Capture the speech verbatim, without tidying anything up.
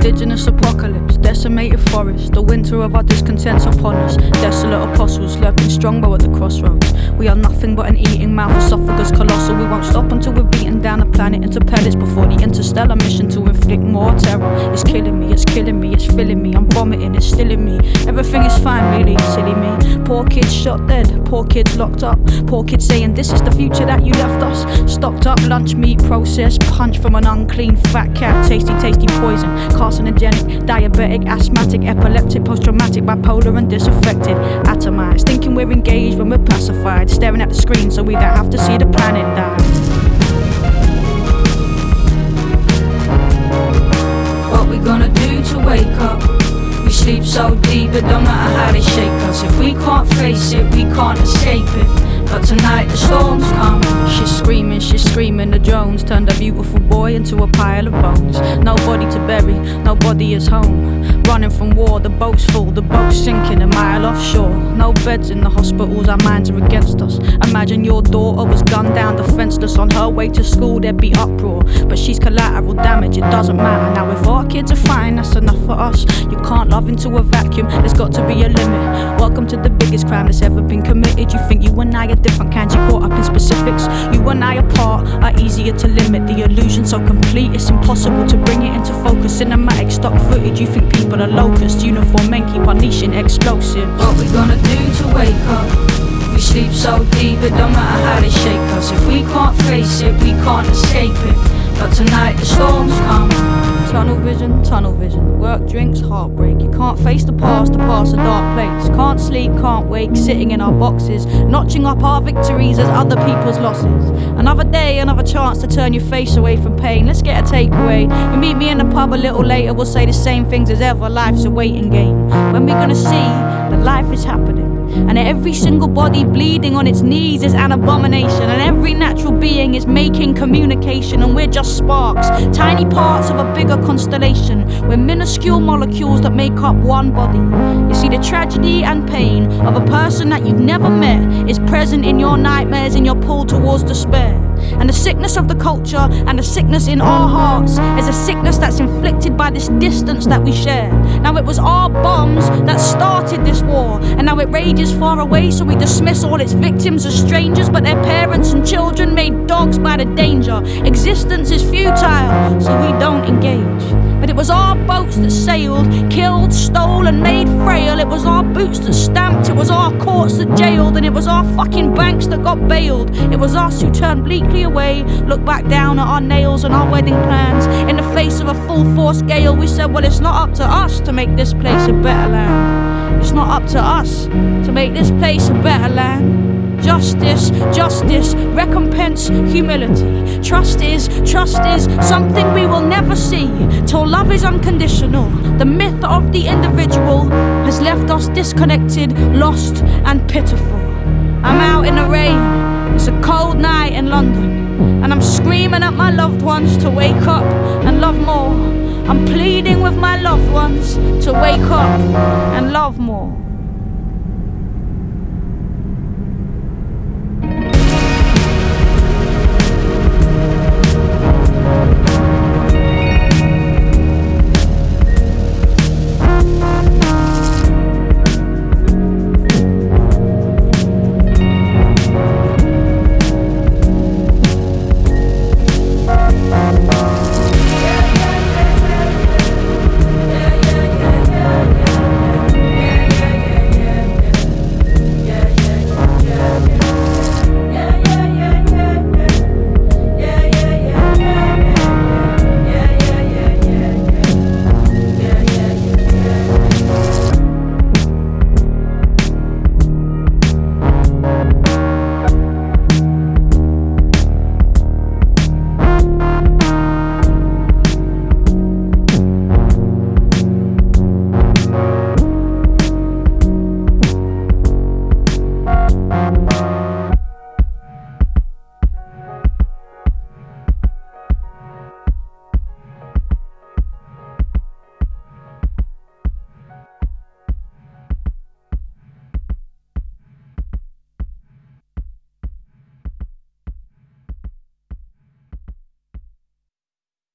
indigenous apocalypse, decimated forest, the winter of our discontent's upon us. Desolate apostles lurking strongbow at the crossroads. We are nothing but an eating mouth, esophagus colossal. We won't stop until we've beaten down the planet into pellets before the interstellar mission to inflict more terror. It's killing me, it's killing me, it's filling me. I'm vomiting, it's stilling me. Everything is fine, really, silly me. Poor kids shot dead, poor kids locked up. Poor kids saying this is the future that you left us. Stocked up lunch meat, processed punch from an unclean fat cat. Tasty, tasty poison, carcinogenic, diabetic, asthmatic, epileptic, post-traumatic, bipolar and disaffected. Atomized, thinking we're engaged when we're pacified. Staring at the screen so we don't have to see the planet die. What we gonna do to wake up? We sleep so deep it don't matter how they shake us. If we can't face it, we can't escape it. But tonight the storms come. She's screaming, she's screaming. The drones turned a beautiful boy into a pile of bones. Nobody to bury, nobody is home. Running from war, the boat's full, the boat's sinking a mile offshore. No beds in the hospitals, our minds are against us. Imagine your daughter was gunned down defenseless. On her way to school there'd be uproar, but she's collateral damage, it doesn't matter. Now if our kids are fine, that's enough for us. You can't love into a vacuum, there's got to be a limit. Welcome to the biggest crime that's ever been committed. You think you and I are different kinds, you caught up in specifics. You and I apart are easier to limit. The illusion so complete, it's impossible to bring it into focus. Cinematic stock footage, you think people are locusts. Uniform men keep unleashing explosives. What we gonna do to wake up? We sleep so deep it don't matter how they shake us. If we can't face it, we can't escape it. But tonight the storms come. Tunnel vision, tunnel vision. Work, drinks, heartbreak. You can't face the past, the past a dark place. Can't sleep, can't wake, sitting in our boxes, notching up our victories as other people's losses. Another day, another chance to turn your face away from pain. Let's get a takeaway. You meet me in the pub a little later, we'll say the same things as ever. Life's a waiting game. When we gonna see that life is happening? And every single body bleeding on its knees is an abomination. And every natural being is making communication. And we're just sparks, tiny parts of a bigger constellation. We're minuscule molecules that make up one body. You see, the tragedy and pain of a person that you've never met is present in your nightmares, in your pull towards despair. And the sickness of the culture and the sickness in our hearts is a sickness that's inflicted by this distance that we share. Now it was our bombs that started this war, and now it rages far away, so we dismiss all its victims as strangers. But their parents and children made dogs by the danger. Existence is futile, so we don't engage. But it was our boats that sailed, killed, stole and made frail. It was our boots that stamped, it was our courts that jailed. And it was our fucking banks that got bailed. It was us who turned bleakly away, looked back down at our nails and our wedding plans. In the face of a full force gale, we said, well, it's not up to us to make this place a better land. It's not up to us to make this place a better land. Justice, justice, recompense, humility. Trust is, trust is something we will never see till love is unconditional. The myth of the individual has left us disconnected, lost and pitiful. I'm out in the rain, it's a cold night in London, and I'm screaming at my loved ones to wake up and love more. I'm pleading with my loved ones to wake up and love more.